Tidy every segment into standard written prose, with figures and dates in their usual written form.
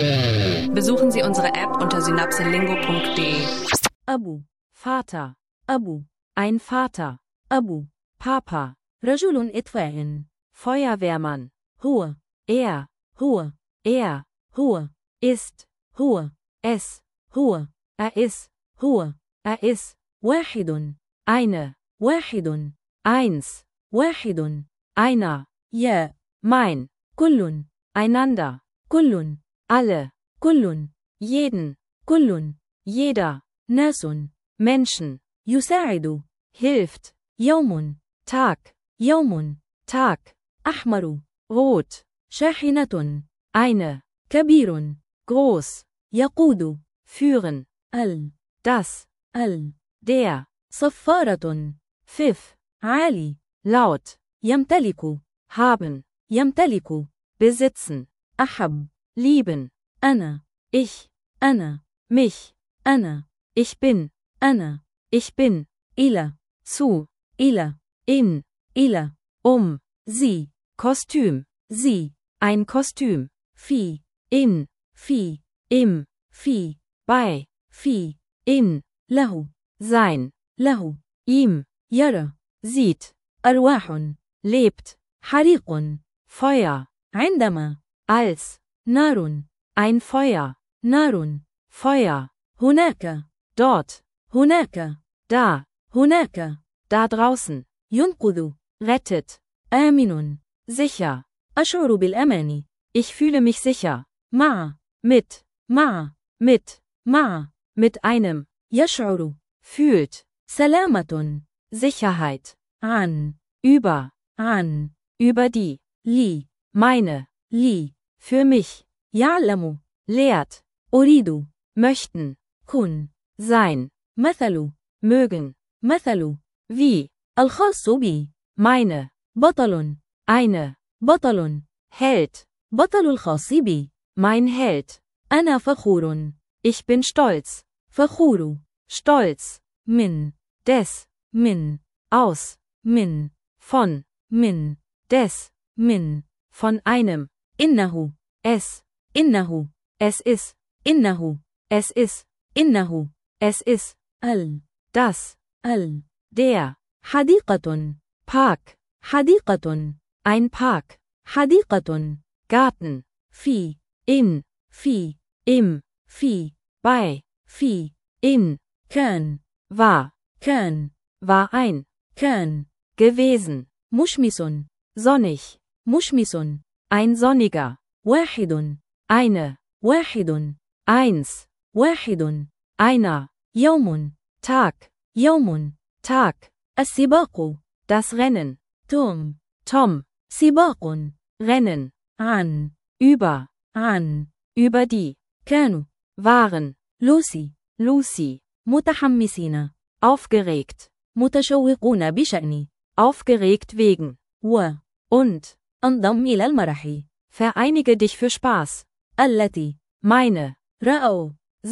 Besuchen Sie unsere App unter synapselingo.de. أبو Vater أبو ein Vater أبو Papa رجل إطفاء Feuerwehrmann هو هو ist هو es هو ist هو ist واحد واحد eins واحد einer ja mein كل einander كل alle كل jeden كل jeder ناس Menschen يساعد hilft يوم Tag أحمر rot شاحنة eine كبير groß يقود führen das der صفارة pfiff عالي laut يمتلك haben يمتلك besitzen أحب lieben ich mich ich bin إلى zu in sie Kostüm ein Kostüm in im bei in له sein ihm sieht أرواح lebt حريق Feuer عندما als نار ein Feuer Feuer هناك dort هناك da draußen ينقذ rettet آمن sicher أشعر بالأمان ich fühle mich sicher mit einem يشعر fühlt سلامة Sicherheit über die meine für mich يعلم lehrt أريد möchten كن sein mögen wie الخاص بي meine بطل Held بطل الخاص بي mein Held أنا فخور ich bin stolz فخور stolz des aus von des von einem إنه es ist das der حديقة Park ein Park حديقة Garten in im bei in كان war ein gewesen مشمس sonnig ein sonniger واحد eins einer يوم Tag السباق das Rennen Tom سباق Rennen über die waren Lucy متحمسين aufgeregt متشوقون بشأن aufgeregt wegen und انضم إلى المرح vereinige dich für Spaß التي meine رأوا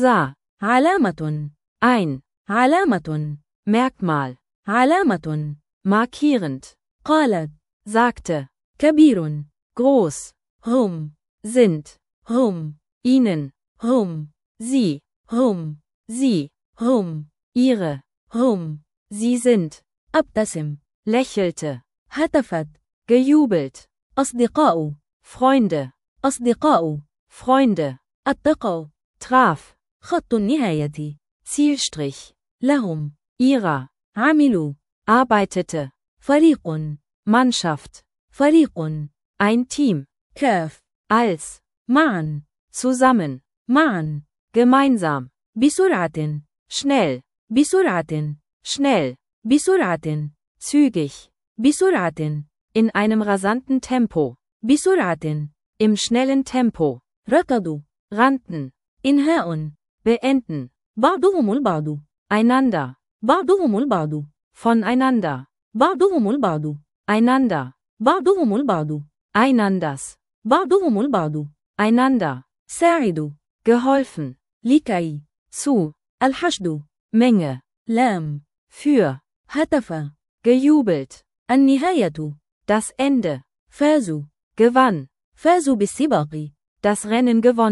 علامة Merkmal علامة markierend قالت sagte كبير groß sind ihnen sie ihre sie sind أبتسم lächelte هتفت gejubelt أصدقاء Freunde اتقوا traf خط النهاية Zielstrich لهم ihrer عملوا arbeitete فريق Mannschaft ein Team كاف als معا zusammen معا gemeinsam بسرعة schnell zügig بسرعة in einem rasanten Tempo بسرعة im schnellen Tempo ركضوا rannten إنهاء beenden بعضهم البعض einander بعضهم البعض voneinander بعضهم البعض einander بعضهم البعض einanders بعضهم البعض einander ساعدوا geholfen لكي zu الحشد Menge لام für هتف gejubelt النهاية das Ende فازوا gewann فازوا بالسباق das Rennen gewonnen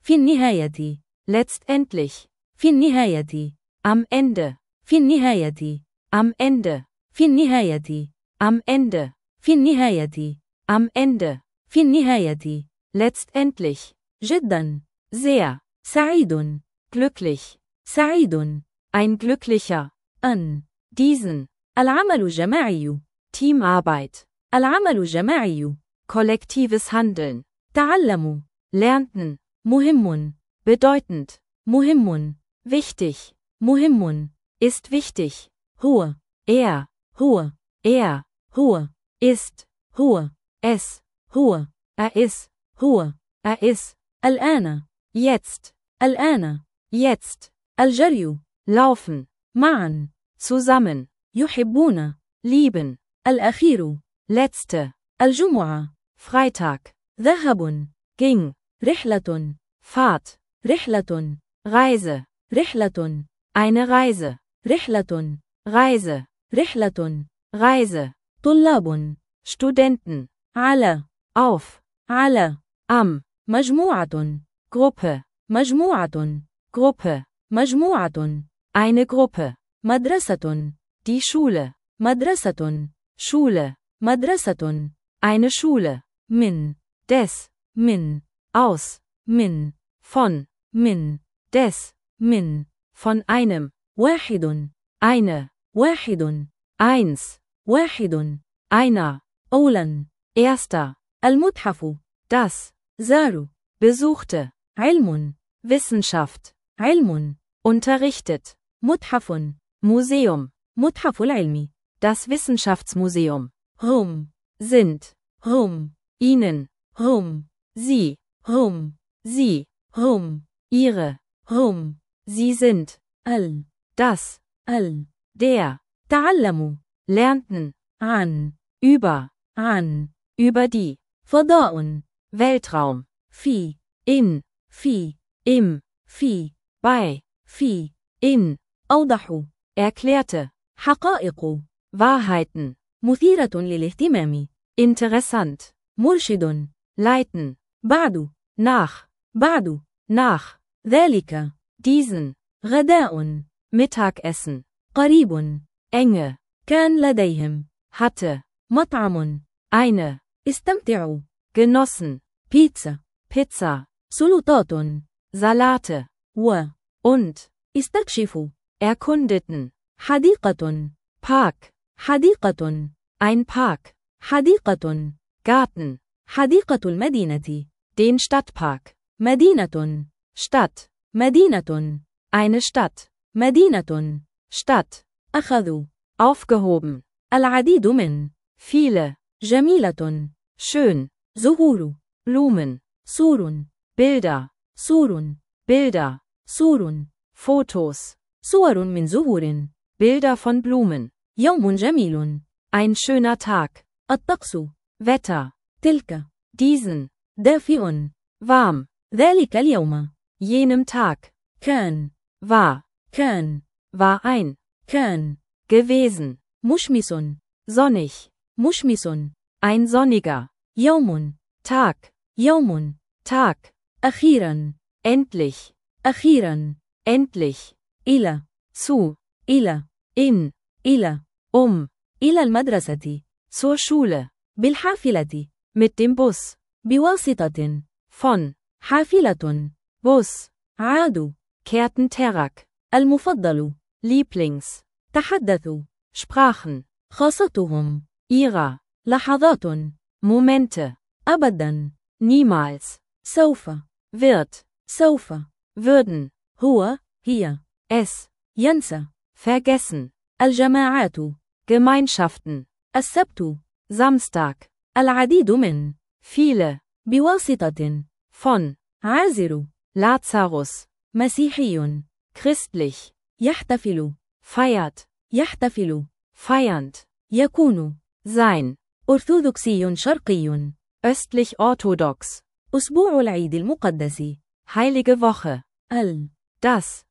في النهاية. letztendlich, في النهاية. am Ende, في النهاية. am Ende, في النهاية. am Ende, في النهاية. am Ende, في النهاية. letztendlich, جدا. sehr, سعيد. glücklich, سعيد. ein glücklicher, أن. diesen, العمل الجماعي. Teamarbeit, العمل الجماعي. kollektives Handeln, تعلموا. lernten, مهم. bedeutend, مهم. wichtig, مهم. ist wichtig, هو. er, هو. er, هو. ist, هو. es, هو. ist, هو. ist, الآن. jetzt, الآن. jetzt, الجري. laufen, معا. zusammen, يحبون. lieben, الأخير. letzte, الجمعة. Freitag, ذهب. ging, رحلة. Fahrt, رحلة. Reise, رحلة. eine Reise, رحلة. Reise, رحلة. Reise, طلاب. Studenten, على. auf, على. am, مجموعة. Gruppe, مجموعة. Gruppe, مجموعة. eine Gruppe, مدرسة. die Schule, مدرسة. Schule, مدرسة. eine Schule, من. des, من. aus, من. von, من. des, من. von einem, واحد. eine, واحد. eins, واحد. einer, أولا. erster, المتحف. das, زاروا. besuchte, علم. Wissenschaft, علم. unterrichtet, متحف. Museum, متحف العلم. das Wissenschaftsmuseum, هم. sind, هم. ihnen, هم. sie, هم. sie, هم. ihre, هم. sie sind, ال. das, ال. der, تعلموا. lernten, عن. über, عن. über die, فضاء. Weltraum, في. in, في. im, في. bei, في. in, أوضح. erklärte, حقائق. Wahrheiten, مثيرة للاهتمام. interessant, مرشد. leiten, بعد. nach, بعد. nach, ذلك. diesen, غداء. Mittagessen, قريب. enge, كان لديهم. hatte, مطعم. eine, استمتعوا. genossen, بيتزا. Pizza, سلطات. Salate, و. und, استكشفوا. erkundeten, حديقة. Park, حديقة. ein Park, حديقة. Garten, حديقة المدينة. den Stadtpark, مدينة. Stadt, مدينة. eine Stadt, مدينة. Stadt, أخذوا. aufgehoben, العديد من. viele, جميلة. schön, زهور. Blumen, سور. Bilder, سور. Bilder, سور. Fotos, صور من زهور. Bilder von Blumen, يوم جميل. ein schöner Tag, الطقس. Wetter, تلك. diesen, دافئ. warm, ذلك اليوم. jenem Tag, كان. war, كان. war ein, كان. gewesen, مشمس. sonnig, مشمس. ein sonniger, يوم. Tag, يوم. Tag, أخيرا. endlich, أخيرا. endlich, إلى. zu, إلى. in, إلى. إلى المدرسة. zur Schule, بالحافلة. mit dem Bus, بواسطة. von, حافلة. Bus, عادوا. kehrten Terak, المفضل. Lieblings, تحدثوا. sprachen, خاصتهم. ihrer, لحظات. Momente, أبدا. niemals, سوف. wird, سوف. würden, هو. هي. es, ينسى. vergessen, الجماعات. Gemeinschaften, السبت. Samstag, العديد من. viele, بواسطة. von, عازر. Lazarus, مسيحي. christlich, يحتفل. feiert, يحتفل. feiernd, يكون. sein, أرثوذكسي شرقي. östlich orthodox, أسبوع العيد المقدس. heilige Woche, das,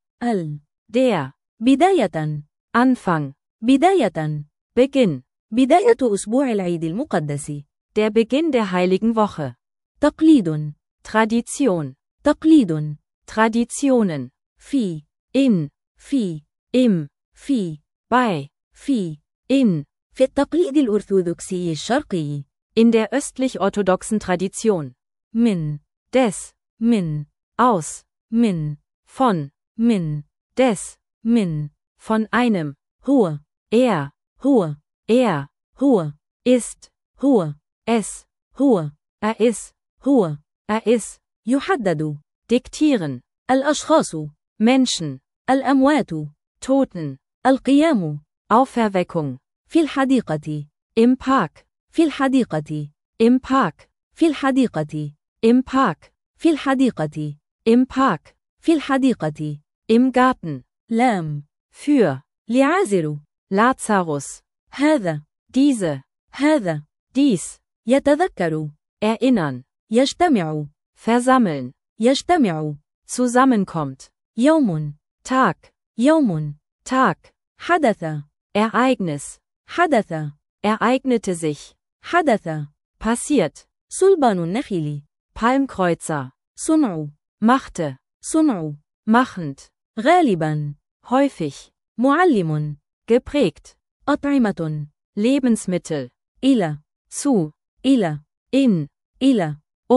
der, بداية. Anfang, بداية. Beginn, بداية أسبوع العيد المقدس. der Beginn der heiligen Woche, تقليد. Tradition, تقليد. Traditionen. في. In. في. Im. في. Bei. في. In. في التقليد الأرثوذكسي الشرقي. In der östlich-orthodoxen Tradition. من. Des. من. Aus. من. Von. من. Des. من. Von einem. هو. Er. هو. Er. هو. Ist. هو. Es. هو. Ist. هو. Ist. يحدد. Diktieren. الأشخاص. Menschen. الأموات. Toten. القيام. Auferweckung. في الحديقة. Im Park. في الحديقة. Im Park. في الحديقة. Im Park. في الحديقة. Im Park. في الحديقة. Im Garten. لام. Für. ليعازر. Lazarus. هذا. Diese. هذا. Dies. يتذكر. Erinnern. يجتمع. Versammeln. يجتمع. Zusammenkommt. يوم. Tag. يوم. Tag. حدث. Ereignis. حدث. Ereignete sich. حدث. Passiert. صلبان النخيل. Palmkreuzer. صنع. Machte. صنع. Machend. غالبا. Häufig. معلم. Geprägt. أطعمة. Lebensmittel. إلى. Zu. إلى. In. إلى.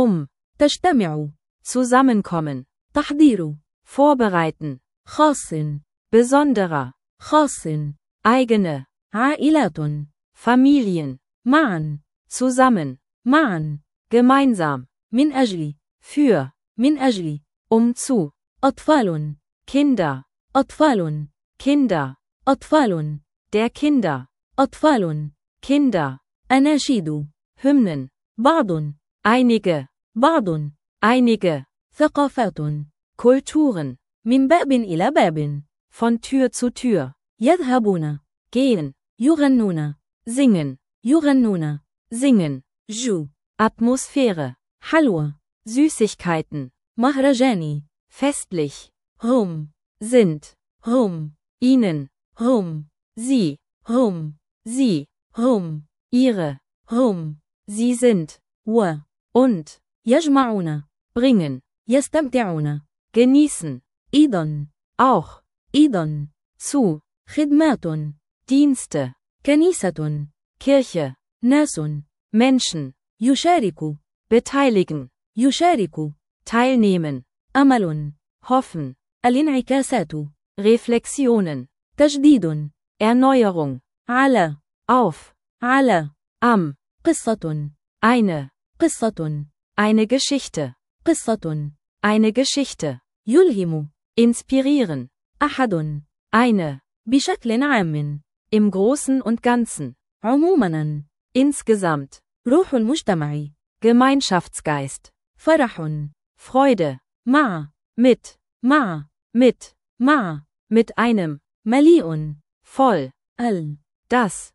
تجتمع. Zusammenkommen. تحضير. Vorbereiten. خاص. Besonderer. خاص. Eigene. عائلات. Familien. معا. Zusammen. معا. Gemeinsam. من أجل. Für. من أجل. Zu. أطفال. Kinder. أطفال. Kinder. أطفال. Der Kinder. أطفال. Kinder. أناشيد. Hymnen. بعض. Einige. بعض. Einige. ثقافات. Kulturen. من باب إلى باب. Von Tür zu Tür. يذهبون. Gehen. يغنون. Singen. يغنون. Singen. جو. Atmosphäre. حلوى. Süßigkeiten. مهرجان. Festlich. هم. Sind. هم. Ihnen. هم. Sie. هم. Sie. هم. Ihre. هم. Sie sind. و. Und. يجمعون. Bringen. يستمتعون. Genießen. أيضا. Auch. أيضا. Zu. خدمات. Dienste. كنيسة. Kirche. ناس. Menschen. يشارك. Beteiligen. يشارك. Teilnehmen. أمل. Hoffen. الانعكاسات. Reflexionen. تجديد. Erneuerung. على. Auf. على. Am. قصة. Eine. قصة. Eine Geschichte. قصة. Eine Geschichte. يلهم. Inspirieren. أحد. Eine. بشكل عام. Im Großen und Ganzen. عموما. Insgesamt. روح المجتمع. Gemeinschaftsgeist. فرح. Freude. مع. Mit. مع. Mit. مع. Mit einem. مليء. Voll. ال. Das.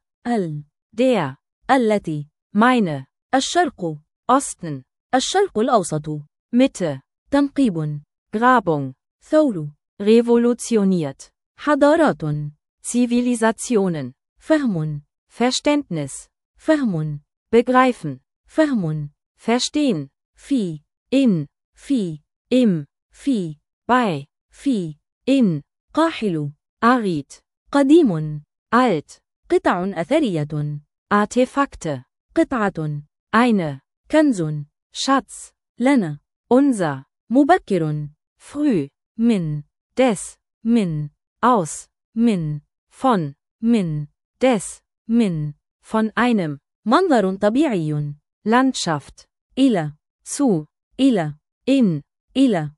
Der. التي. Meine. الشرق. Osten. الشرق الأوسط. Mitte. تنقيب. Grabung. ثور. Revolutioniert. حضارات. Zivilisationen. فهم. Verständnis. فهم. Begreifen. فهم. Verstehen. في. In. في. Im. في. Bei. في. In. قاحل. Arid. قديم. Alt. قطع أثرية. Artefakte. قطعة. Eine. كنز. Schatz. لنا. Unser. مبكر. Früh. من. Des. من. Aus. من. Von. من. Des. من. Von einem. منظر طبيعي. Landschaft. إلى. Zu. إلى. In. إلى.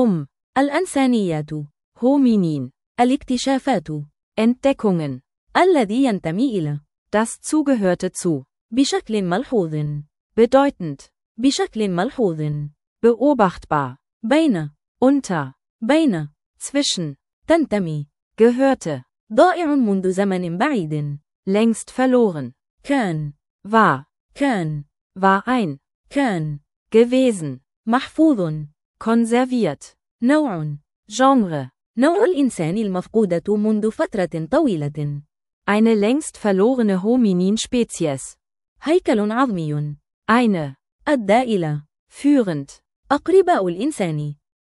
الإنسانيات. Hominin. الاكتشافات. Entdeckungen. الذي ينتمي إلى. Das zugehörte zu. بشكل ملحوظ. Bedeutend. بشكل ملحوظ. Beobachtbar. بين. Unter. بين. Zwischen. تنتمي. Gehörte. ضائع منذ زمن بعيد. Längst verloren. كان. War. كان. War ein. كان. Gewesen. محفوظ. Konserviert. نوع. Genre. نوع الإنسان المفقودة منذ فترة طويلة. Eine längst verlorene Hominin-Spezies. هيكل عظمي. Eine. أدى إلى. Führend. أقرباء الإنسان.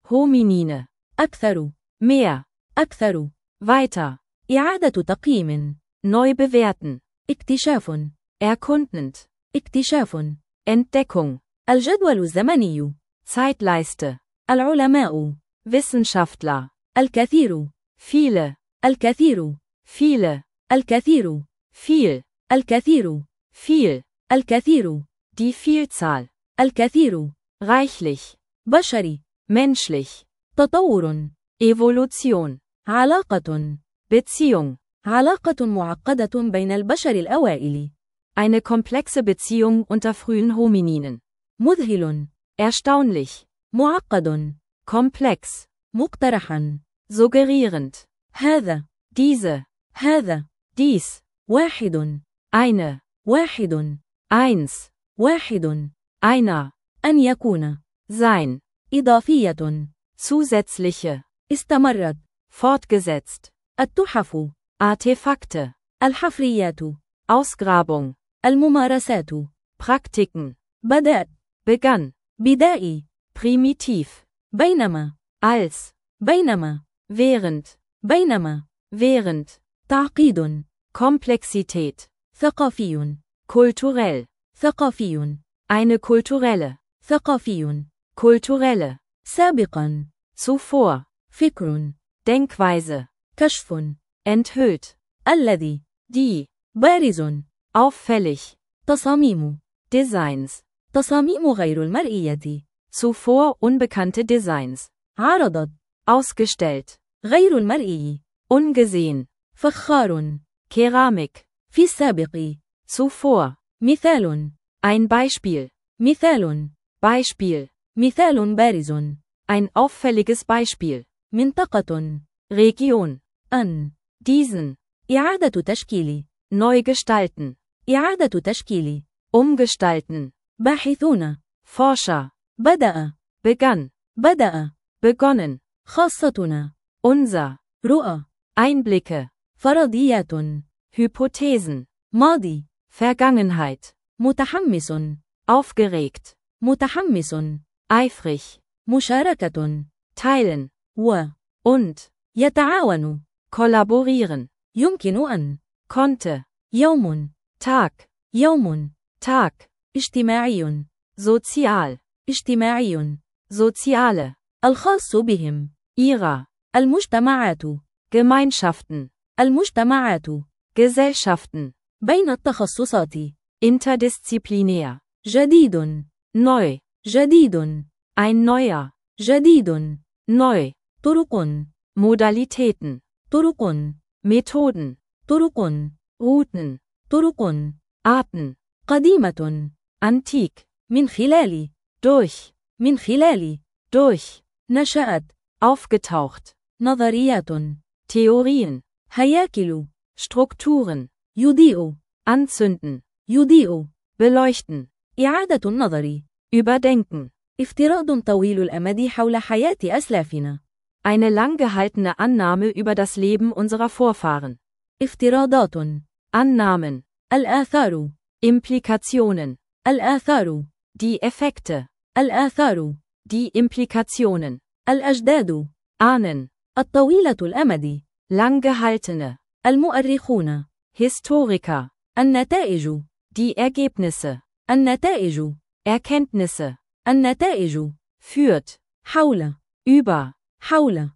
Hominine. أكثر. Mehr. أكثر. Weiter. إعادة تقييم. Neu bewerten. اكتشاف. Erkundend. اكتشاف. Entdeckung. الجدول الزمني. Zeitleiste. العلماء. Wissenschaftler. الكثير. Viele. الكثير. Viele. الكثير. Viel. الكثير. Viel. الكثير. Die Vielzahl. الكثير. Reichlich. بشري. Menschlich. تطور. Evolution. علاقة. Beziehung. علاقة معقدة بين البشر الأوائل. Eine komplexe Beziehung unter frühen Homininen. مذهل. Erstaunlich. معقد. Komplex. مقترحا. Suggerierend. هذا. Diese. هذا. Dies. واحد. Eine. واحد. Eins. واحد. Einer. أن يكون. Sein. إضافية. Zusätzliche. استمرت. Fortgesetzt. التحف. Artefakte. الحفريات. Ausgrabung. الممارسات. Praktiken. بدأت. Begann. بدائي. Primitiv. بينما. Als. بينما. Während. بينما. Während. تعقيد. Komplexität. ثقافي. Kulturell. ثقافي. Eine kulturelle. ثقافي. Kulturelle. سابقا. Zuvor. فكر. Denkweise. كشف. Enthüllt. الذي. Die. بارز. Auffällig. تصاميم. Designs. تصاميم غير المرئية. Zuvor unbekannte Designs. عرضت. Ausgestellt. غير المرئي. Ungesehen. فخار. Keramik. في السابق. Zuvor. مثال. Ein Beispiel. مثال. Beispiel. مثال بارز. Ein auffälliges Beispiel. منطقة. Region. أن. Diesen. إعادة تشكيل. Neu gestalten. إعادة تشكيل. Umgestalten. باحثون. Forscher. بدأ. Begann. بدأ. Begonnen. خاصتنا. Unser. رؤى. Einblicke. فرضيات. Hypothesen. ماضي. Vergangenheit. متحمس. Aufgeregt. متحمس. Eifrig. مشاركة. Teilen. und. Und. يتعاون. Kollaborieren. يمكن أن. Konnte. يوم. Tag. يوم. Tag. اجتماعي. Sozial. اجتماعي. Soziale. الخاص بهم. Ihrer. المجتمعات. Gemeinschaften. المجتمعات. Gesellschaften. بين التخصصات. Interdisziplinär. جديد. Neu. جديد. Ein neuer. جديد. Neu. طرق. Modalitäten. طرق. Methoden. طرق. Routen. طرق. Arten. قديمة. Antik. من خلال. Durch. من خلال. Durch. نشأت. Aufgetaucht. نظريات. Theorien. هياكل. Strukturen. يضيء. Anzünden. يضيء. Beleuchten. إعادة النظر. Überdenken. افتراض طويل الأمد حول حياة أسلافنا. Eine lang gehaltene Annahme über das Leben unserer Vorfahren. افتراضات. Annahmen. الآثار. Implikationen. الآثار. Die Effekte. الآثار. Die Implikationen. الأجداد. Ahnen. الطويلة الأمد. Lang gehaltene. المؤرخون. Historiker. النتائج. Die Ergebnisse. النتائج. Erkenntnisse. النتائج. Führt. حول. Über. حول.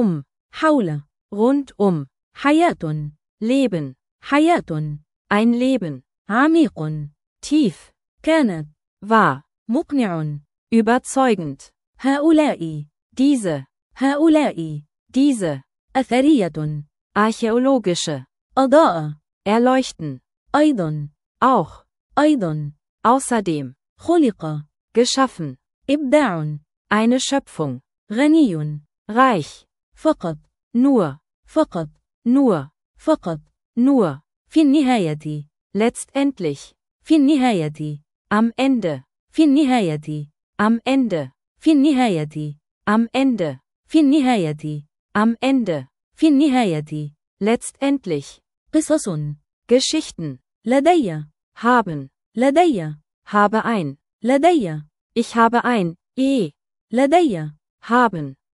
حول. Rundum. حياة. Leben. حياة. Ein Leben. عميق. Tief. كانت. War. مقنع. Überzeugend. هؤلاء. Diese. هؤلاء. Diese. أثرية. Archäologische. أضاء. Erleuchten. أيضا. Auch. أيضا. Außerdem. خلق. Geschaffen. إبداع. Eine Schöpfung. غني. Reich. فقط. Nur. فقط. Nur. فقط. Nur. في النهاية. Letztendlich. في النهاية. Am Ende. في النهاية. Am Ende. في النهاية. Am Ende. في النهاية. Am Ende. في النهاية. Letztendlich. قصص. Geschichten. لدي. Haben. لدي. Habe ein. لدي. Ich habe ein. لدي. Haben.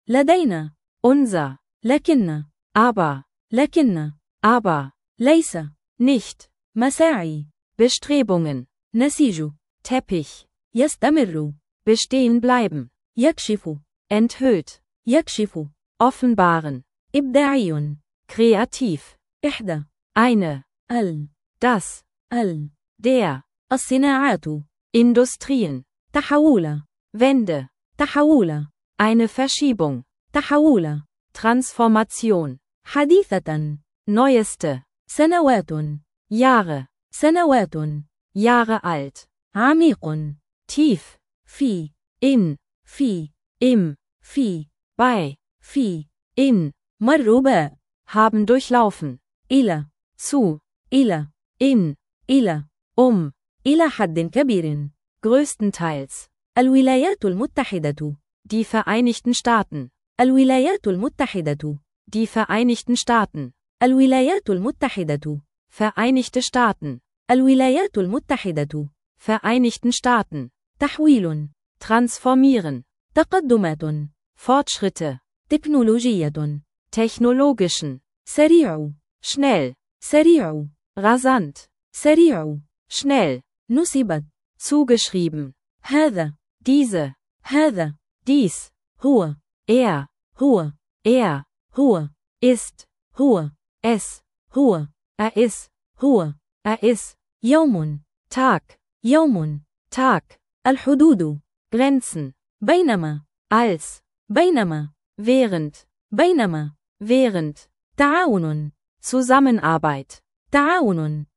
لدينا. unser, لكن. aber, ليس. nicht, مساعي. Bestrebungen, نسيج. Teppich, يستمر. bestehen bleiben, يكشف. enthüllt, يكشف. offenbaren, إبداعي. kreativ, إحدى. eine, das, der, الصناعات. Industrien, تحول. Wende, تحول. eine Verschiebung, تحول. Transformation, حديثة. neueste, سنوات. Jahre alt, عميق. tief, في. in, في. im, في. bei, في. in, مر باء. haben durchlaufen, إلى. zu, إلى. in, إلى. إلى حد كبير. größtenteils, الولايات المتحدة. die Vereinigten Staaten, الولايات المتحدة. die Vereinigten Staaten, الولايات المتحدة. Vereinigte Staaten, الولايات المتحدة. Vereinigten Staaten, تحويل. transformieren, تقدمات. Fortschritte, تكنولوجية. technologischen, سريع. schnell, سريع. rasant, سريع. schnell, نسبت. zugeschrieben, هذا. diese, هذا. dies, هو. er, هو. ist, هو. es, هو. ist, هو. ist, يوم. Tag, يوم. Tag, الحدود. Grenzen, بينما. als, بينما. während, تعاون. Zusammenarbeit, تعاون.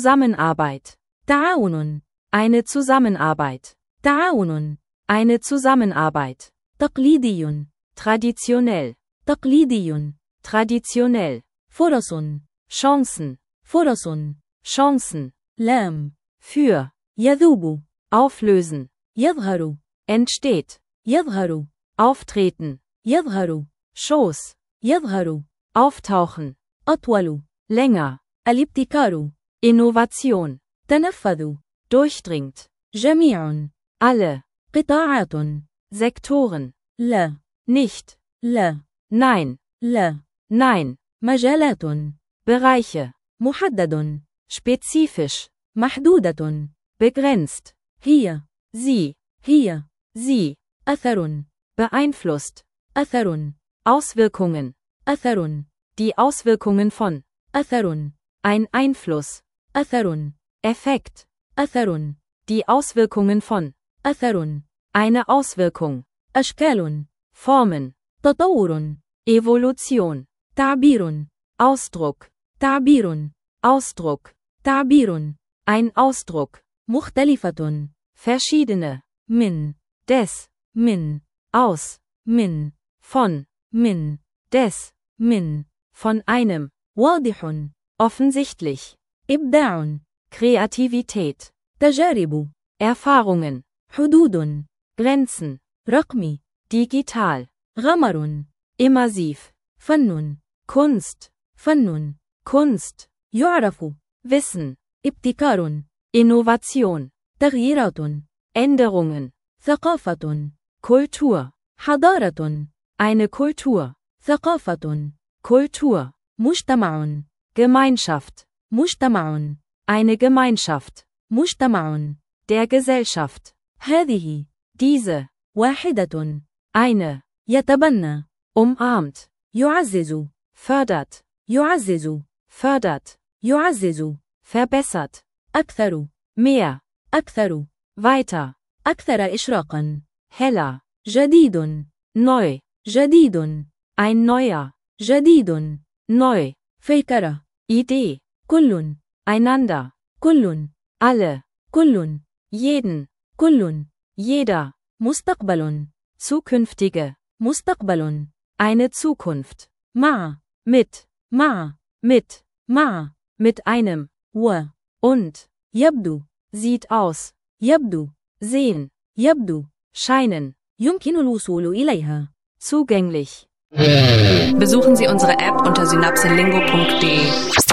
eine Zusammenarbeit, eine Zusammenarbeit, تقليدي. traditionell, فرص. Chancen, لام. für, يذوب. auflösen, يظهر. entsteht, يظهر. auftreten, يظهر. Schoß, يظهر. auftauchen, أطول. länger, الابتكار. Innovation, تنفذ. durchdringt, جميع. alle, قطاعات. Sektoren, لا. nicht, لا. nein, لا. مجالات. Bereiche, محدد. spezifisch, محدودة. begrenzt, هي. sie, أثر. beeinflusst, أثر. Auswirkungen, أثر. die Auswirkungen von, أثر. ein Einfluss, أثر. Effekt, أثر. die Auswirkungen von, أثر. eine Auswirkung, أشكال. Formen, تطور. Evolution, تعبير. Ausdruck, تعبير. ein Ausdruck, مختلفة. verschiedene, من. des, aus, من. von, des, von einem, واضح. offensichtlich, إبداع. Kreativität, تجارب. Erfahrungen, حدود. Grenzen, رقم. digital, غمر. immersiv, فن. Kunst, يعرف. Wissen, ابتكار. Innovation, تغييرات. Änderungen, ثقافة. Kultur, حضارة. eine Kultur, ثقافة. Kultur, مجتمع. eine Gemeinschaft, مجتمع. der Gesellschaft, هذه. diese, واحدة. eine, يتبنى. umarmt, يعزز. fördert, verbessert, أكثر. mehr, أكثر. weiter, أكثر إشراقا. heller, جديد. neu, ein neuer, neu, فكرة. Idee, كل. einander, alle, jeden, jeder, مستقبل. zukünftige, مستقبل. eine Zukunft, مع. mit, مع. mit einem, und, يبدو. sieht aus, sehen, scheinen, يمكن الوصول إليها. zugänglich. Besuchen Sie unsere App unter synapselingo.de.